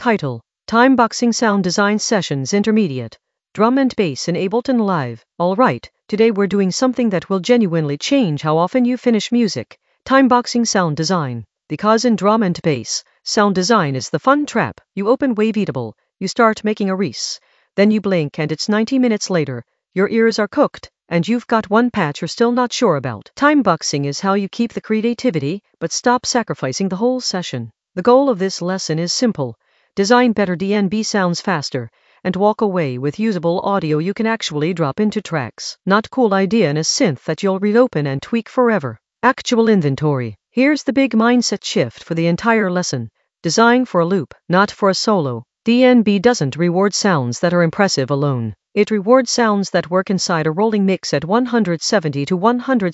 Title: Timeboxing Sound Design Sessions Intermediate. Drum and Bass in Ableton Live. Alright, today we're doing something that will genuinely change how often you finish music. Timeboxing sound design. Because in drum and bass, sound design is the fun trap. You open Waveatable, you start making a res. Then you blink and it's 90 minutes later. Your ears are cooked, and you've got one patch you're still not sure about. Timeboxing is how you keep the creativity, but stop sacrificing the whole session. The goal of this lesson is simple. Design better DnB sounds faster, and walk away with usable audio you can actually drop into tracks. Not cool idea in a synth that you'll reopen and tweak forever. Actual inventory. Here's the big mindset shift for the entire lesson. Design for a loop, not for a solo. DnB doesn't reward sounds that are impressive alone. It rewards sounds that work inside a rolling mix at 170 to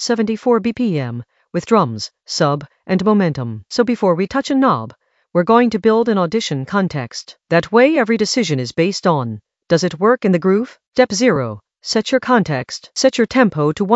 174 BPM, with drums, sub, and momentum. So before we touch a knob, we're going to build an audition context. That way every decision is based on, does it work in the groove? Step 0. Set your context. Set your tempo to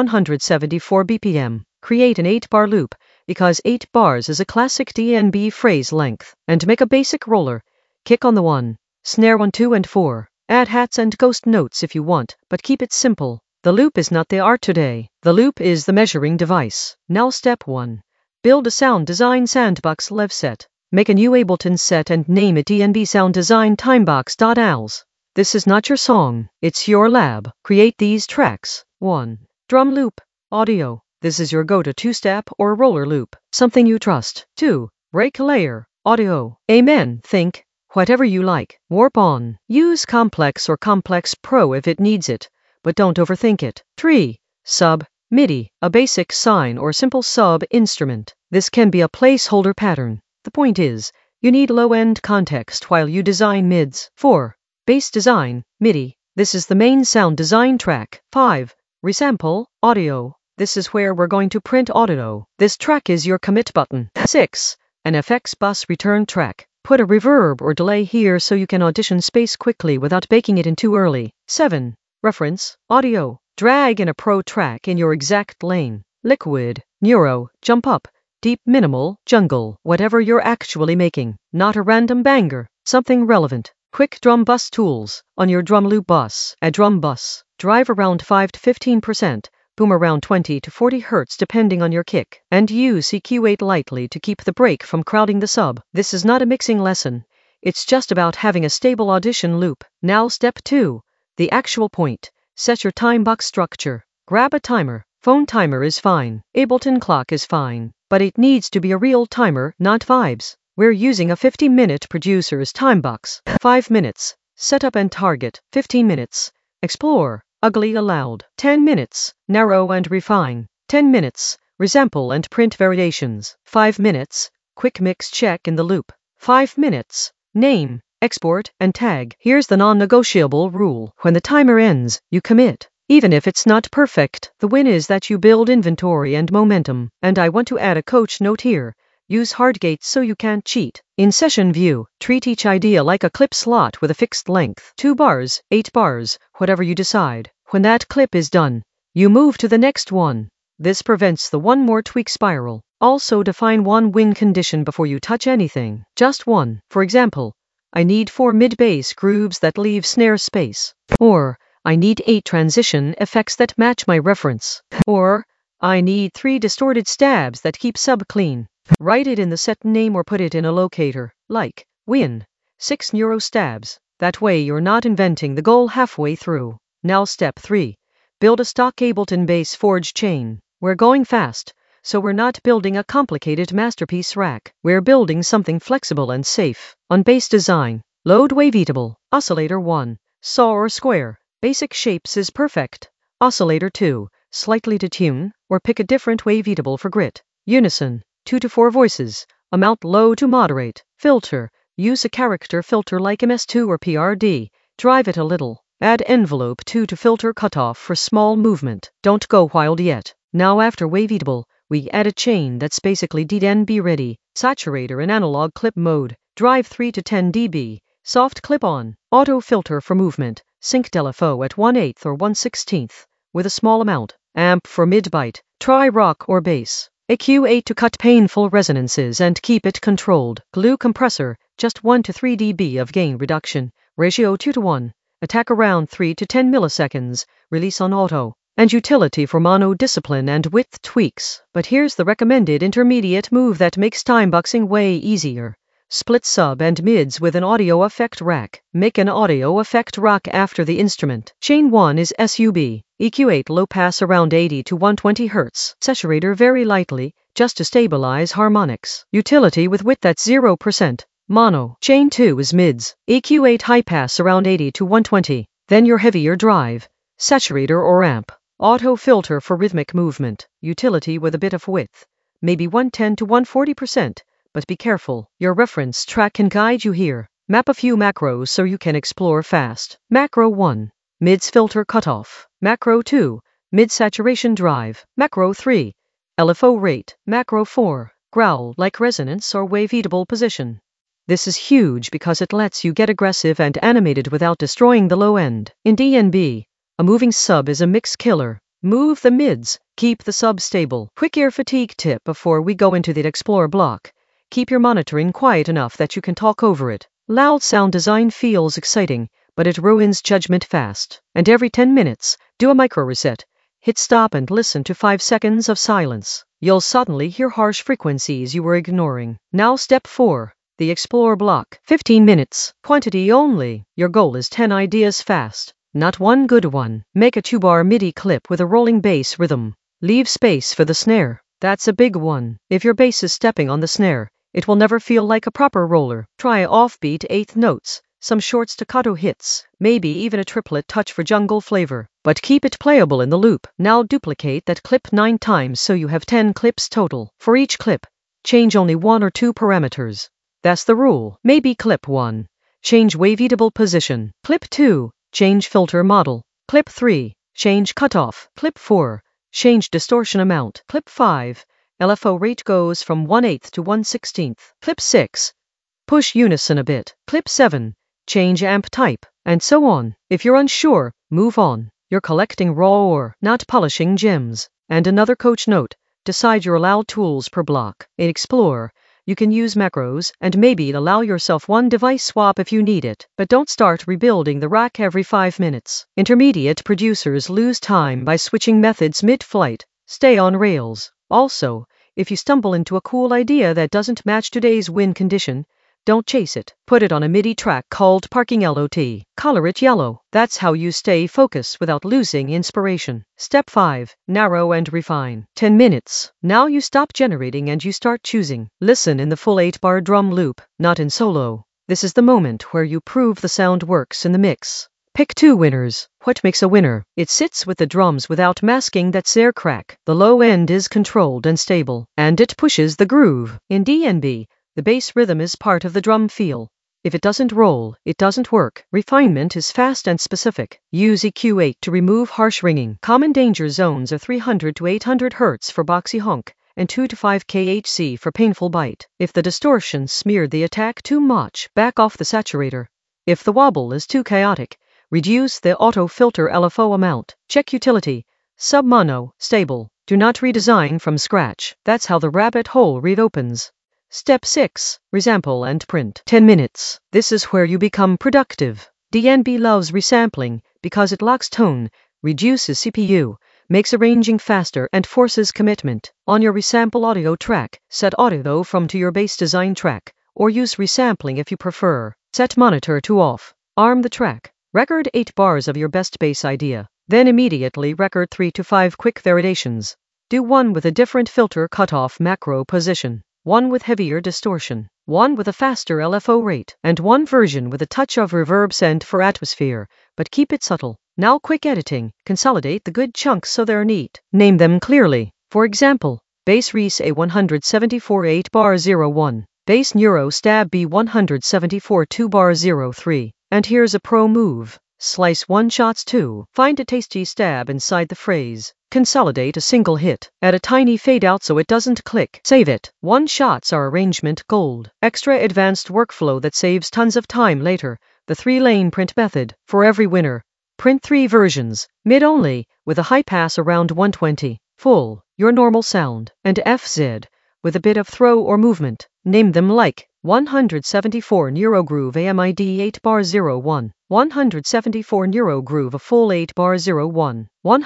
174 BPM. Create an 8-bar loop, because 8 bars is a classic DnB phrase length. And make a basic roller. Kick on the 1, snare 1, 2, and 4. Add hats and ghost notes if you want, but keep it simple. The loop is not the art today. The loop is the measuring device. Now step 1. Build a sound design sandbox lev set. Make a new Ableton set and name it DnB Sound Design Timebox.als. This is not your song, it's your lab. Create these tracks. 1. Drum loop. Audio. This is your go-to two-step or roller loop. Something you trust. 2. Break layer. Audio. Amen. Think. Whatever you like. Warp on. Use Complex or Complex Pro if it needs it, but don't overthink it. 3. Sub. MIDI. A basic sine or simple sub instrument. This can be a placeholder pattern. The point is, you need low-end context while you design mids. 4. Bass design, MIDI. This is the main sound design track. 5. Resample, audio. This is where we're going to print audio. This track is your commit button. 6. An FX bus return track. Put a reverb or delay here so you can audition space quickly without baking it in too early. 7. Reference, audio. Drag in a pro track in your exact lane. Liquid, neuro, jump up. Deep, minimal, jungle, whatever you're actually making. Not a random banger, something relevant. Quick drum bus tools. On your drum loop bus, a drum bus. Drive around 5 to 15%, boom around 20 to 40 Hz depending on your kick. And use EQ8 lightly to keep the break from crowding the sub. This is not a mixing lesson. It's just about having a stable audition loop. Now step 2. The actual point. Set your time box structure. Grab a timer. Phone timer is fine. Ableton clock is fine. But it needs to be a real timer, not vibes. We're using a 50-minute producer's timebox. 5 minutes. Setup and target. 15 minutes. Explore. Ugly allowed. 10 minutes. Narrow and refine. 10 minutes. Resample and print variations. 5 minutes. Quick mix check in the loop. 5 minutes. Name, export, and tag. Here's the non-negotiable rule. When the timer ends, you commit. Even if it's not perfect, the win is that you build inventory and momentum. And I want to add a coach note here. Use hard gates so you can't cheat. In session view, treat each idea like a clip slot with a fixed length. 2 bars, 8 bars, whatever you decide. When that clip is done, you move to the next one. This prevents the one more tweak spiral. Also define one win condition before you touch anything. Just one. For example, I need 4 mid-bass grooves that leave snare space. Or, I need 8 transition effects that match my reference. Or, I need 3 distorted stabs that keep sub clean. Write it in the set name or put it in a locator, like, win, 6 neuro stabs. That way you're not inventing the goal halfway through. Now step 3. Build a stock Ableton bass forge chain. We're going fast, so we're not building a complicated masterpiece rack. We're building something flexible and safe. On bass design, load Waveatable, oscillator 1, saw or square. Basic shapes is perfect. Oscillator 2, slightly detune, or pick a different Waveatable for grit. Unison, 2 to 4 voices, amount low to moderate. Filter, use a character filter like MS2 or PRD. Drive it a little. Add envelope 2 to filter cutoff for small movement. Don't go wild yet. Now after Waveatable, we add a chain that's basically DnB ready. Saturator in analog clip mode. Drive 3 to 10 dB. Soft clip on. Auto filter for movement. Sync LFO at 1/8 or 1/16, with a small amount. Amp for mid-bite. Try rock or bass. EQ8 to cut painful resonances and keep it controlled. Glue compressor, just 1 to 3 dB of gain reduction, ratio 2 to 1, attack around 3 to 10 milliseconds, release on auto, and utility for mono discipline and width tweaks. But here's the recommended intermediate move that makes timeboxing way easier. Split sub and mids with an audio effect rack. Make an audio effect rack after the instrument. Chain 1 is SUB. EQ8 low pass around 80 to 120 Hz. Saturator very lightly, just to stabilize harmonics. Utility with width at 0%. Mono. Chain 2 is mids. EQ8 high pass around 80 to 120. Then your heavier drive. Saturator or amp. Auto filter for rhythmic movement. Utility with a bit of width. Maybe 110 to 140%. But be careful, your reference track can guide you here. Map a few macros so you can explore fast. Macro 1. Mids filter cutoff. Macro 2. Mid saturation drive. Macro 3. LFO rate. Macro 4. Growl like resonance or waveable position. This is huge because it lets you get aggressive and animated without destroying the low end. In DNB, a moving sub is a mix killer. Move the mids, keep the sub stable. Quick ear fatigue tip before we go into the explore block. Keep your monitoring quiet enough that you can talk over it. Loud sound design feels exciting, but it ruins judgment fast. And every 10 minutes, do a micro reset. Hit stop and listen to 5 seconds of silence. You'll suddenly hear harsh frequencies you were ignoring. Now step 4. The explore block. 15 minutes. Quantity only. Your goal is 10 ideas fast. Not one good one. Make a 2-bar MIDI clip with a rolling bass rhythm. Leave space for the snare. That's a big one. If your bass is stepping on the snare, it will never feel like a proper roller. Try offbeat 8th notes, some short staccato hits, maybe even a triplet touch for jungle flavor. But keep it playable in the loop. Now duplicate that clip 9 times so you have 10 clips total. For each clip, change only 1 or 2 parameters. That's the rule. Maybe clip 1. Change waveable position. Clip 2. Change filter model. Clip 3. Change cutoff. Clip 4. Change distortion amount. Clip 5. LFO rate goes from 1/8 to 1/16. Clip 6. Push unison a bit. Clip 7. Change amp type. And so on. If you're unsure, move on. You're collecting raw ore, not polishing gems. And another coach note. Decide your allowed tools per block. In Explore, you can use macros and maybe allow yourself one device swap if you need it. But don't start rebuilding the rack every 5 minutes. Intermediate producers lose time by switching methods mid-flight. Stay on rails. Also, if you stumble into a cool idea that doesn't match today's win condition, don't chase it. Put it on a MIDI track called Parking LOT. Color it yellow. That's how you stay focused without losing inspiration. Step 5. Narrow and refine. 10 minutes. Now you stop generating and you start choosing. Listen in the full 8-bar drum loop, not in solo. This is the moment where you prove the sound works in the mix. Pick 2 winners. What makes a winner? It sits with the drums without masking that snare crack. The low end is controlled and stable, and it pushes the groove. In DNB, the bass rhythm is part of the drum feel. If it doesn't roll, it doesn't work. Refinement is fast and specific. Use EQ8 to remove harsh ringing. Common danger zones are 300 to 800 Hz for boxy honk, and 2 to 5 kHz for painful bite. If the distortion smeared the attack too much, back off the saturator. If the wobble is too chaotic, reduce the auto filter LFO amount. Check utility. Sub-mono, stable. Do not redesign from scratch. That's how the rabbit hole reopens. Step 6. Resample and print. 10 minutes. This is where you become productive. DNB loves resampling because it locks tone, reduces CPU, makes arranging faster, and forces commitment. On your resample audio track, set audio from to your bass design track, or use resampling if you prefer. Set monitor to off. Arm the track. Record 8 bars of your best bass idea. Then immediately record 3 to 5 quick variations. Do one with a different filter cutoff macro position, one with heavier distortion, one with a faster LFO rate, and one version with a touch of reverb send for atmosphere, but keep it subtle. Now quick editing. Consolidate the good chunks so they're neat. Name them clearly. For example, Bass Reese A174 8 bar 01, Bass Neuro Stab B174 2 bar 03. And here's a pro move. Slice 1 shots 2. Find a tasty stab inside the phrase. Consolidate a single hit. Add a tiny fade out so it doesn't click. Save it. 1 shots are arrangement gold. Extra advanced workflow that saves tons of time later. The 3-lane print method. For every winner, print 3 versions. Mid only, with a high pass around 120. Full, your normal sound. And FZ, with a bit of throw or movement. Name them like 174 Neurogroove AMID 8 bar 01. 174 Neurogroove a full 8 bar 01.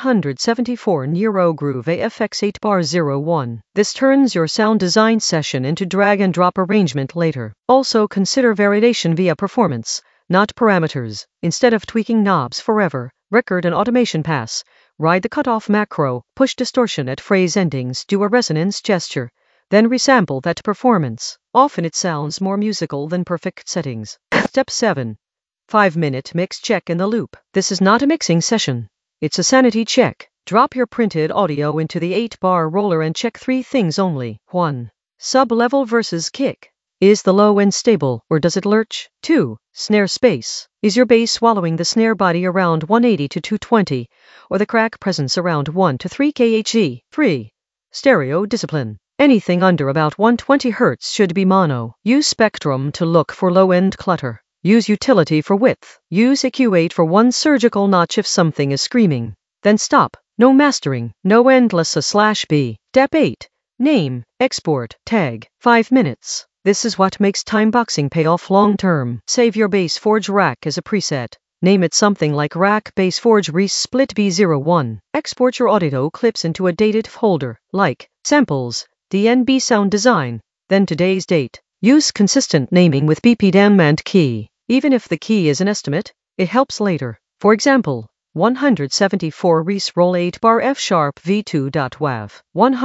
174 Neurogroove AFX 8 bar 01. This turns your sound design session into drag and drop arrangement later. Also consider variation via performance, not parameters. Instead of tweaking knobs forever, record and automation pass. Ride the cutoff macro, push distortion at phrase endings, do a resonance gesture. Then resample that performance. Often it sounds more musical than perfect settings. Step 7. 5-minute mix check in the loop. This is not a mixing session. It's a sanity check. Drop your printed audio into the 8-bar roller and check 3 things only. 1. Sub-level versus kick. Is the low end stable, or does it lurch? 2. Snare space. Is your bass swallowing the snare body around 180 to 220, or the crack presence around 1 to 3 kHz? 3. Stereo discipline. Anything under about 120 Hz should be mono. Use Spectrum to look for low-end clutter. Use Utility for width. Use EQ8 for one surgical notch if something is screaming. Then stop. No mastering. No endless A/B. Step 8. Name, export, tag. 5 minutes. This is what makes timeboxing pay off long term. Save your BassForge rack as a preset. Name it something like Rack BassForge Reese Split B01. Export your audio clips into a dated folder, like Samples, DNB Sound Design, then today's date. Use consistent naming with BPDM and key. Even if the key is an estimate, it helps later. For example, 174 Reese Roll 8 bar F sharp V2.wav.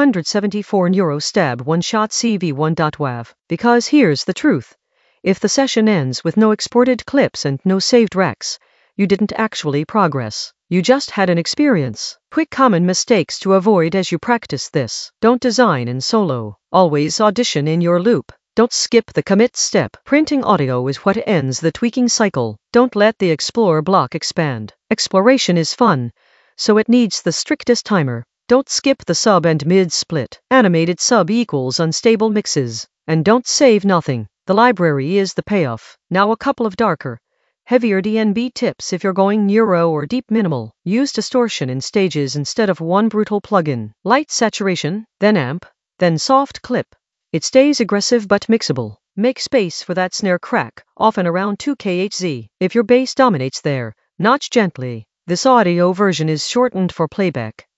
174 Neurostab 1 shot CV1.wav. Because here's the truth. If the session ends with no exported clips and no saved racks, you didn't actually progress. You just had an experience. Quick common mistakes to avoid as you practice this. Don't design in solo. Always audition in your loop. Don't skip the commit step. Printing audio is what ends the tweaking cycle. Don't let the explore block expand. Exploration is fun, so it needs the strictest timer. Don't skip the sub and mid split. Animated sub equals unstable mixes. And don't save nothing. The library is the payoff. Now a couple of darker, heavier DNB tips if you're going neuro or deep minimal. Use distortion in stages instead of one brutal plugin. Light saturation, then amp, then soft clip. It stays aggressive but mixable. Make space for that snare crack, often around 2 kHz. If your bass dominates there, notch gently. This audio version is shortened for playback.